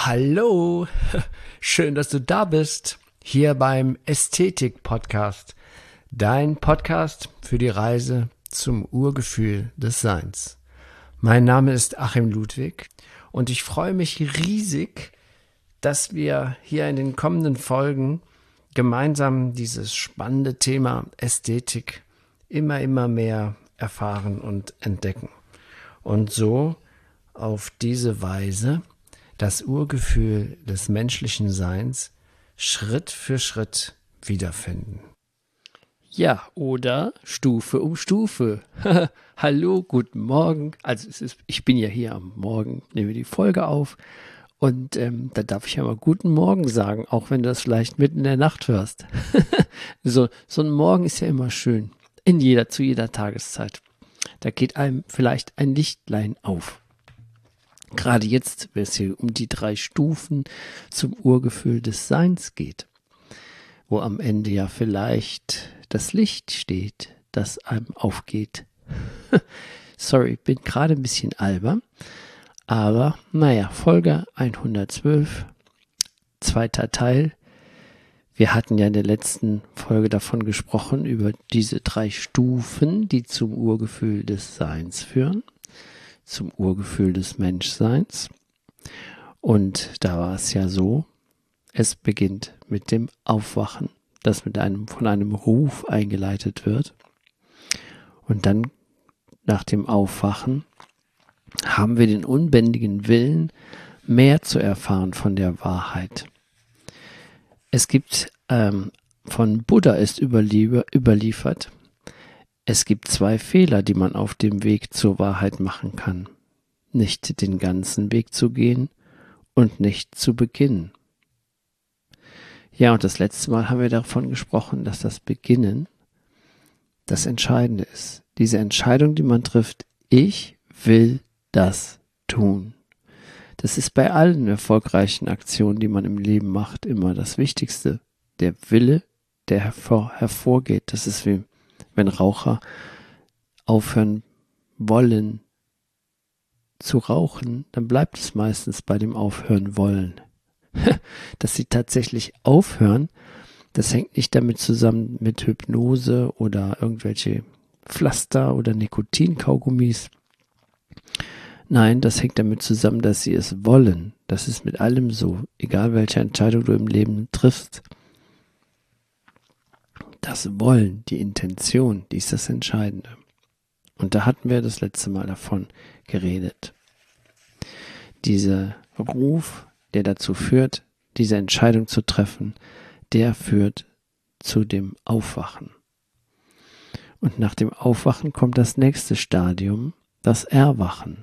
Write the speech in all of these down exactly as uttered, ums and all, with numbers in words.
Hallo, schön, dass du da bist, hier beim Ästhetik-Podcast, dein Podcast für die Reise zum Urgefühl des Seins. Mein Name ist Achim Ludwig und ich freue mich riesig, dass wir hier in den kommenden Folgen gemeinsam dieses spannende Thema Ästhetik immer, immer mehr erfahren und entdecken und so auf diese Weise das Urgefühl des menschlichen Seins Schritt für Schritt wiederfinden. Ja, oder Stufe um Stufe. Hallo, guten Morgen. Also es ist, ich bin ja hier am Morgen, nehme die Folge auf und ähm, da darf ich ja mal guten Morgen sagen, auch wenn du das vielleicht mitten in der Nacht hörst. so, so ein Morgen ist ja immer schön, in jeder, zu jeder Tageszeit. Da geht einem vielleicht ein Lichtlein auf. Gerade jetzt, wenn es hier um die drei Stufen zum Urgefühl des Seins geht, wo am Ende ja vielleicht das Licht steht, das einem aufgeht. Sorry, bin gerade ein bisschen albern, aber naja, Folge hundertzwölf, zweiter Teil. Wir hatten ja in der letzten Folge davon gesprochen, über diese drei Stufen, die zum Urgefühl des Seins führen. Zum Urgefühl des Menschseins. Und da war es ja so, es beginnt mit dem Aufwachen, das mit einem, von einem Ruf eingeleitet wird. Und dann nach dem Aufwachen haben wir den unbändigen Willen, mehr zu erfahren von der Wahrheit. Es gibt, ähm, von Buddha ist überlie- überliefert, es gibt zwei Fehler, die man auf dem Weg zur Wahrheit machen kann. Nicht den ganzen Weg zu gehen und nicht zu beginnen. Ja, und das letzte Mal haben wir davon gesprochen, dass das Beginnen das Entscheidende ist. Diese Entscheidung, die man trifft, ich will das tun. Das ist bei allen erfolgreichen Aktionen, die man im Leben macht, immer das Wichtigste. Der Wille, der hervor, hervorgeht. Das ist wie wenn Raucher aufhören wollen zu rauchen, dann bleibt es meistens bei dem Aufhören wollen. Dass sie tatsächlich aufhören, das hängt nicht damit zusammen mit Hypnose oder irgendwelche Pflaster oder Nikotinkaugummis. Nein, das hängt damit zusammen, dass sie es wollen. Das ist mit allem so, egal welche Entscheidung du im Leben triffst. Das Wollen, die Intention, die ist das Entscheidende. Und da hatten wir das letzte Mal davon geredet. Dieser Ruf, der dazu führt, diese Entscheidung zu treffen, der führt zu dem Aufwachen. Und nach dem Aufwachen kommt das nächste Stadium, das Erwachen.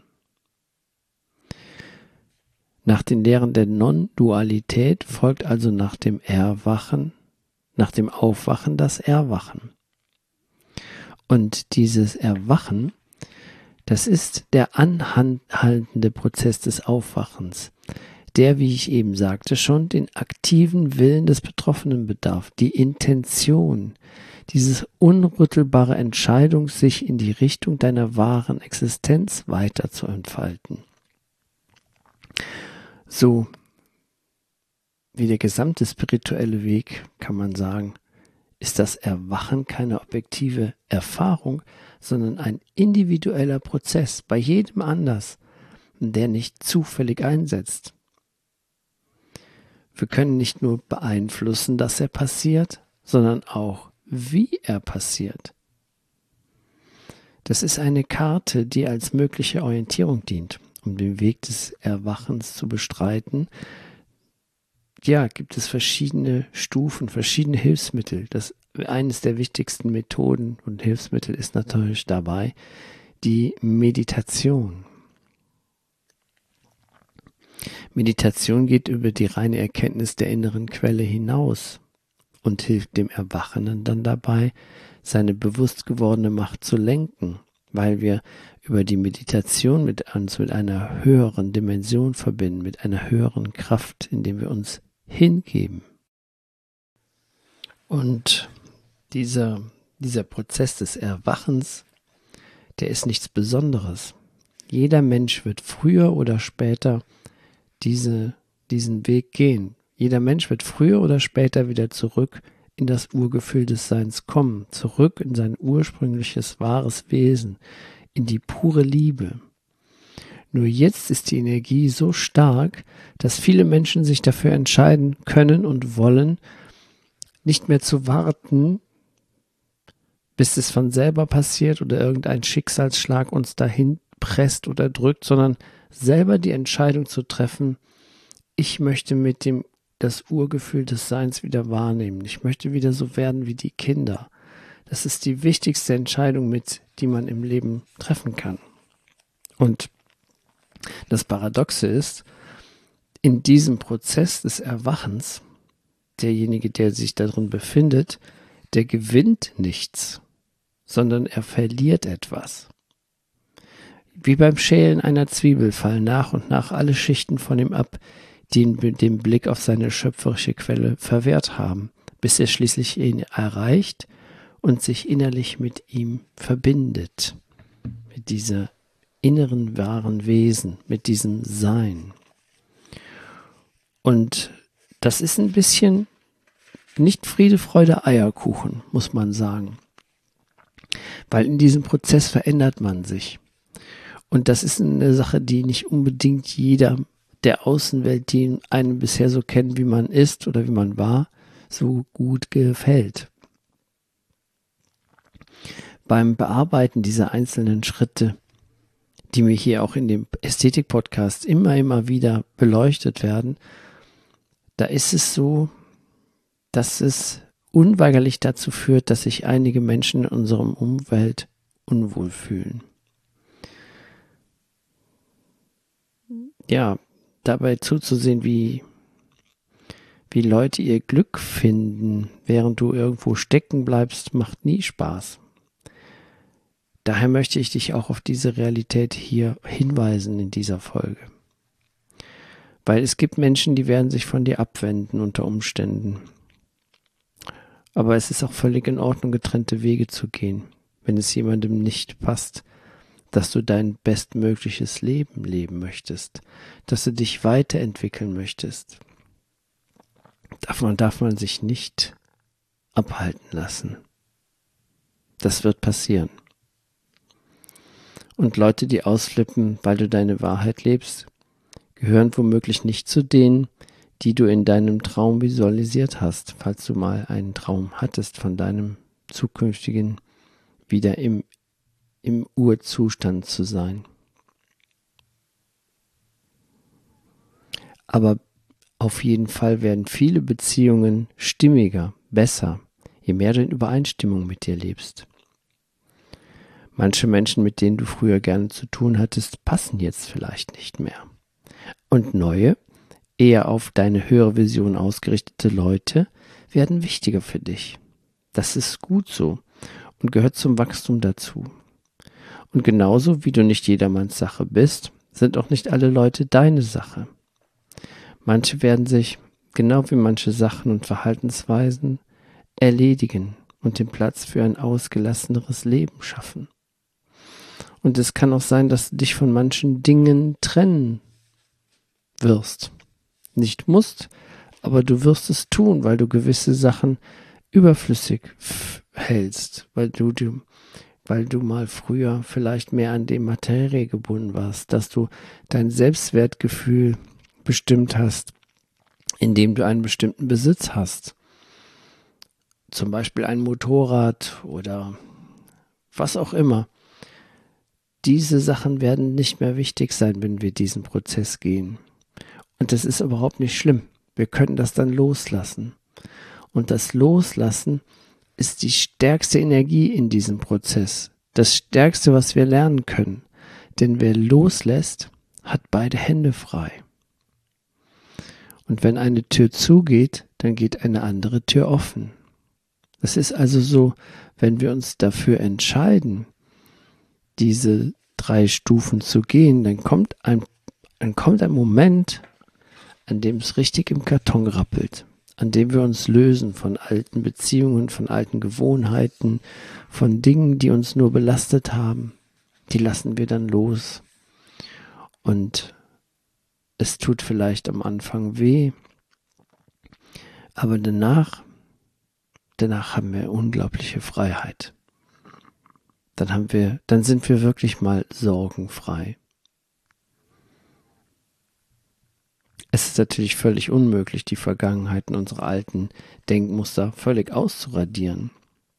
Nach den Lehren der Non-Dualität folgt also nach dem Erwachen, nach dem Aufwachen das Erwachen. Und dieses Erwachen, das ist der anhaltende Prozess des Aufwachens, der, wie ich eben sagte, schon den aktiven Willen des Betroffenen bedarf, die Intention, dieses unrüttelbare Entscheidung, sich in die Richtung deiner wahren Existenz weiter zu entfalten. So wie der gesamte spirituelle Weg, kann man sagen, ist das Erwachen keine objektive Erfahrung, sondern ein individueller Prozess, bei jedem anders, der nicht zufällig einsetzt. Wir können nicht nur beeinflussen, dass er passiert, sondern auch, wie er passiert. Das ist eine Karte, die als mögliche Orientierung dient, um den Weg des Erwachens zu bestreiten. Ja, gibt es verschiedene Stufen, verschiedene Hilfsmittel. Das eines der wichtigsten Methoden und Hilfsmittel ist natürlich dabei die Meditation. Meditation geht über die reine Erkenntnis der inneren Quelle hinaus und hilft dem Erwachenden dann dabei, seine bewusst gewordene Macht zu lenken, weil wir über die Meditation mit uns mit einer höheren Dimension verbinden, mit einer höheren Kraft, indem wir uns hingeben. Und dieser, dieser Prozess des Erwachens, der ist nichts Besonderes. Jeder Mensch wird früher oder später diese diesen Weg gehen. Jeder Mensch wird früher oder später wieder zurück in das Urgefühl des Seins kommen, zurück in sein ursprüngliches, wahres Wesen, in die pure Liebe. Nur jetzt ist die Energie so stark, dass viele Menschen sich dafür entscheiden können und wollen, nicht mehr zu warten, bis es von selber passiert oder irgendein Schicksalsschlag uns dahin presst oder drückt, sondern selber die Entscheidung zu treffen, ich möchte mit dem das Urgefühl des Seins wieder wahrnehmen. Ich möchte wieder so werden wie die Kinder. Das ist die wichtigste Entscheidung, mit die man im Leben treffen kann. Und das Paradoxe ist, in diesem Prozess des Erwachens, derjenige, der sich darin befindet, der gewinnt nichts, sondern er verliert etwas. Wie beim Schälen einer Zwiebel fallen nach und nach alle Schichten von ihm ab, die ihn mit dem Blick auf seine schöpferische Quelle verwehrt haben, bis er schließlich ihn erreicht und sich innerlich mit ihm verbindet, mit dieser inneren wahren Wesen, mit diesem Sein. Und das ist ein bisschen nicht Friede, Freude, Eierkuchen, muss man sagen. Weil in diesem Prozess verändert man sich. Und das ist eine Sache, die nicht unbedingt jeder der Außenwelt, die einen bisher so kennt, wie man ist oder wie man war, so gut gefällt. Beim Bearbeiten dieser einzelnen Schritte, die mir hier auch in dem Ästhetik-Podcast immer, immer wieder beleuchtet werden, da ist es so, dass es unweigerlich dazu führt, dass sich einige Menschen in unserem Umfeld unwohl fühlen. Ja, dabei zuzusehen, wie, wie Leute ihr Glück finden, während du irgendwo stecken bleibst, macht nie Spaß. Daher möchte ich dich auch auf diese Realität hier hinweisen in dieser Folge. Weil es gibt Menschen, die werden sich von dir abwenden unter Umständen. Aber es ist auch völlig in Ordnung, getrennte Wege zu gehen, wenn es jemandem nicht passt, dass du dein bestmögliches Leben leben möchtest, dass du dich weiterentwickeln möchtest. Davon darf man sich nicht abhalten lassen. Das wird passieren. Und Leute, die ausflippen, weil du deine Wahrheit lebst, gehören womöglich nicht zu denen, die du in deinem Traum visualisiert hast, falls du mal einen Traum hattest von deinem zukünftigen, wieder im im Urzustand zu sein. Aber auf jeden Fall werden viele Beziehungen stimmiger, besser, je mehr du in Übereinstimmung mit dir lebst. Manche Menschen, mit denen du früher gerne zu tun hattest, passen jetzt vielleicht nicht mehr. Und neue, eher auf deine höhere Vision ausgerichtete Leute werden wichtiger für dich. Das ist gut so und gehört zum Wachstum dazu. Und genauso wie du nicht jedermanns Sache bist, sind auch nicht alle Leute deine Sache. Manche werden sich, genau wie manche Sachen und Verhaltensweisen, erledigen und den Platz für ein ausgelasseneres Leben schaffen. Und es kann auch sein, dass du dich von manchen Dingen trennen wirst. Nicht musst, aber du wirst es tun, weil du gewisse Sachen überflüssig hältst, weil du du weil du mal früher vielleicht mehr an die Materie gebunden warst, dass du dein Selbstwertgefühl bestimmt hast, indem du einen bestimmten Besitz hast. Zum Beispiel ein Motorrad oder was auch immer. Diese Sachen werden nicht mehr wichtig sein, wenn wir diesen Prozess gehen. Und das ist überhaupt nicht schlimm. Wir können das dann loslassen. Und das Loslassen ist die stärkste Energie in diesem Prozess. Das Stärkste, was wir lernen können. Denn wer loslässt, hat beide Hände frei. Und wenn eine Tür zugeht, dann geht eine andere Tür offen. Es ist also so, wenn wir uns dafür entscheiden, diese drei Stufen zu gehen, dann kommt ein, dann kommt ein Moment, an dem es richtig im Karton rappelt. An dem wir uns lösen von alten Beziehungen, von alten Gewohnheiten, von Dingen, die uns nur belastet haben. Die lassen wir dann los. Und es tut vielleicht am Anfang weh, aber danach, danach haben wir unglaubliche Freiheit. Dann haben wir, dann sind wir wirklich mal sorgenfrei. Es ist natürlich völlig unmöglich, die Vergangenheiten unserer alten Denkmuster völlig auszuradieren.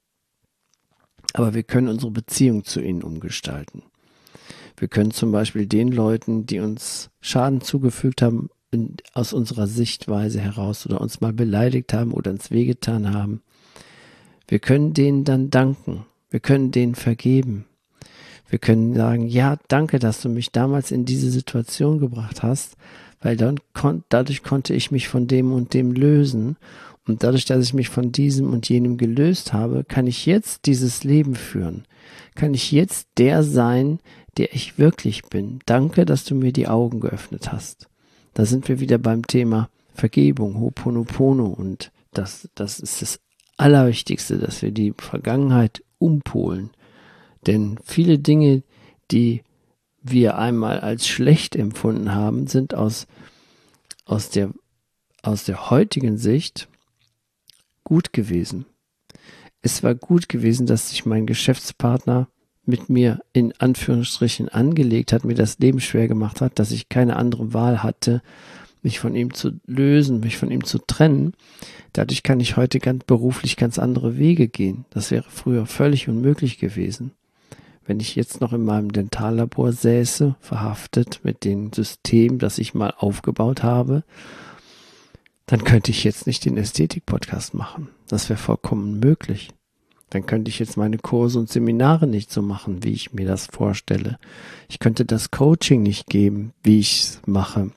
Aber wir können unsere Beziehung zu ihnen umgestalten. Wir können zum Beispiel den Leuten, die uns Schaden zugefügt haben, in, aus unserer Sichtweise heraus oder uns mal beleidigt haben oder uns wehgetan haben, wir können denen dann danken. Wir können denen vergeben. Wir können sagen, ja, danke, dass du mich damals in diese Situation gebracht hast, weil dann kon- dadurch konnte ich mich von dem und dem lösen. Und dadurch, dass ich mich von diesem und jenem gelöst habe, kann ich jetzt dieses Leben führen. Kann ich jetzt der sein, der ich wirklich bin. Danke, dass du mir die Augen geöffnet hast. Da sind wir wieder beim Thema Vergebung, Ho'oponopono. Und das, das ist das Allerwichtigste, dass wir die Vergangenheit umpolen. Denn viele Dinge, die wir einmal als schlecht empfunden haben, sind aus, aus, der, aus der heutigen Sicht gut gewesen. Es war gut gewesen, dass sich mein Geschäftspartner mit mir in Anführungsstrichen angelegt hat, mir das Leben schwer gemacht hat, dass ich keine andere Wahl hatte, mich von ihm zu lösen, mich von ihm zu trennen. Dadurch kann ich heute ganz beruflich ganz andere Wege gehen. Das wäre früher völlig unmöglich gewesen. Wenn ich jetzt noch in meinem Dentallabor säße, verhaftet mit dem System, das ich mal aufgebaut habe, dann könnte ich jetzt nicht den Ästhetik-Podcast machen. Das wäre vollkommen möglich. Dann könnte ich jetzt meine Kurse und Seminare nicht so machen, wie ich mir das vorstelle. Ich könnte das Coaching nicht geben, wie ich es mache.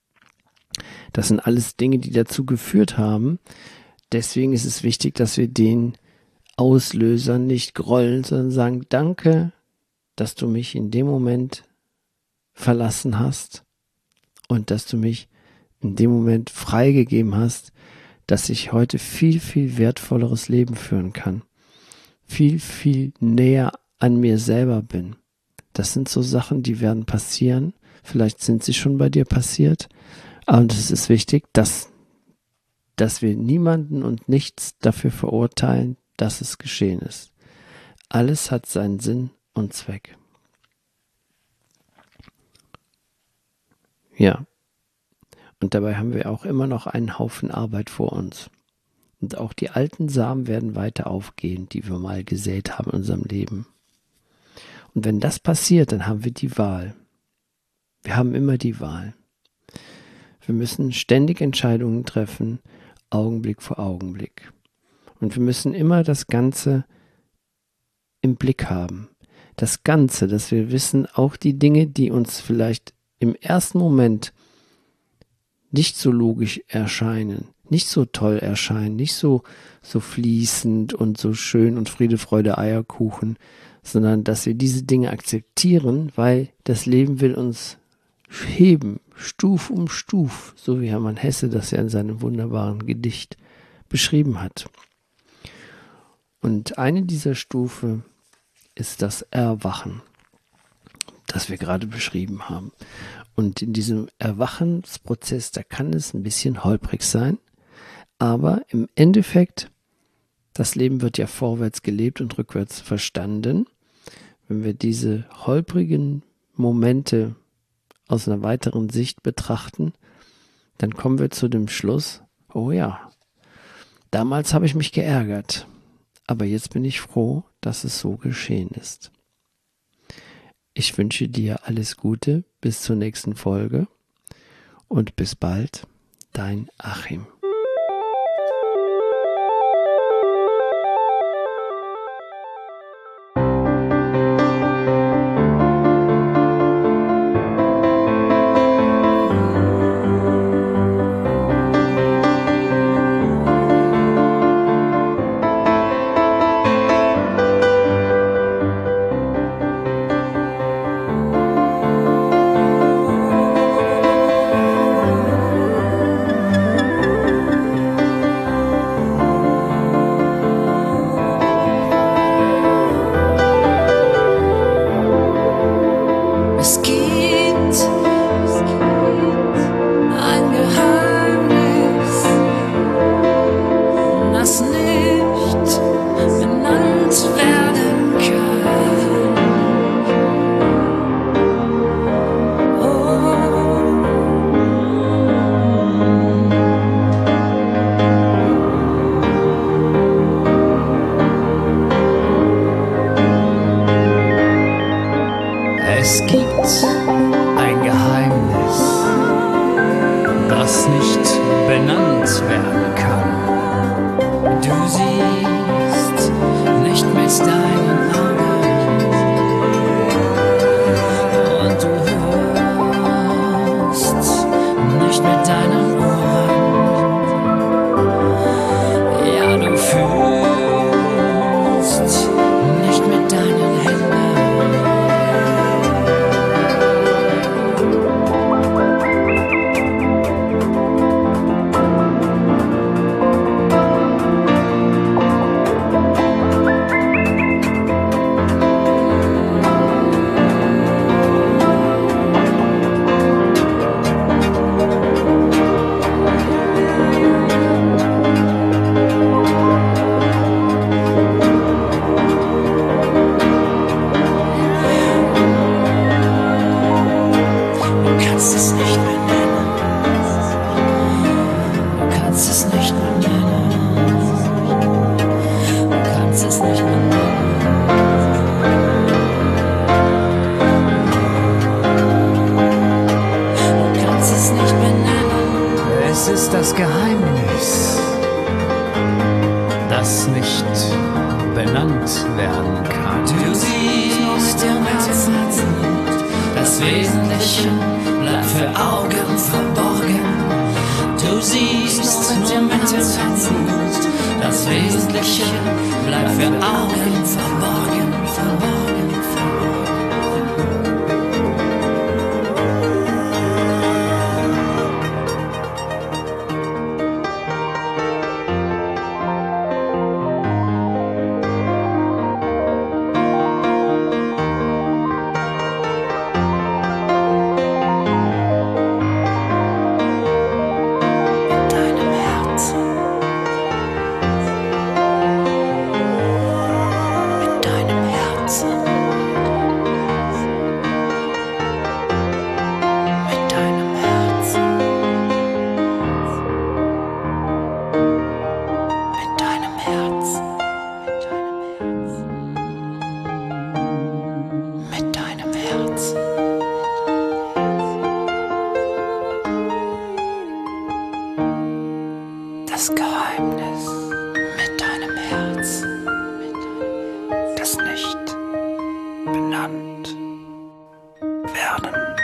Das sind alles Dinge, die dazu geführt haben. Deswegen ist es wichtig, dass wir den Auslösern nicht grollen, sondern sagen, danke, dass du mich in dem Moment verlassen hast und dass du mich in dem Moment freigegeben hast, dass ich heute viel, viel wertvolleres Leben führen kann. Viel, viel näher an mir selber bin. Das sind so Sachen, die werden passieren. Vielleicht sind sie schon bei dir passiert. Und es ist wichtig, dass, dass wir niemanden und nichts dafür verurteilen, dass es geschehen ist. Alles hat seinen Sinn und Zweck. Ja. Und dabei haben wir auch immer noch einen Haufen Arbeit vor uns. Und auch die alten Samen werden weiter aufgehen, die wir mal gesät haben in unserem Leben. Und wenn das passiert, dann haben wir die Wahl. Wir haben immer die Wahl. Wir müssen ständig Entscheidungen treffen, Augenblick vor Augenblick. Und wir müssen immer das Ganze im Blick haben. Das Ganze, dass wir wissen, auch die Dinge, die uns vielleicht im ersten Moment nicht so logisch erscheinen, nicht so toll erscheinen, nicht so, so fließend und so schön und Friede, Freude, Eierkuchen, sondern dass wir diese Dinge akzeptieren, weil das Leben will uns heben, Stuf um Stuf, so wie Hermann Hesse das ja in seinem wunderbaren Gedicht beschrieben hat. Und eine dieser Stufe ist das Erwachen, das wir gerade beschrieben haben. Und in diesem Erwachensprozess, da kann es ein bisschen holprig sein, aber im Endeffekt, das Leben wird ja vorwärts gelebt und rückwärts verstanden. Wenn wir diese holprigen Momente aus einer weiteren Sicht betrachten, dann kommen wir zu dem Schluss, oh ja, damals habe ich mich geärgert, aber jetzt bin ich froh, dass es so geschehen ist. Ich wünsche dir alles Gute, bis zur nächsten Folge und bis bald, dein Achim. werden kann. Du siehst nicht mit deinen Augen und du hörst nicht mit deinen Ohren. Ja, du fühlst nicht mit deinen Händen. Es ist das Geheimnis, das nicht benannt werden kann. Du siehst im Herzen, das Wesentliche bleibt für Augen verborgen. Du siehst nur mit dem Herzen, das Wesentliche bleibt für Augen verborgen, verborgen, verborgen. Das Geheimnis mit deinem Herz, das nicht benannt werden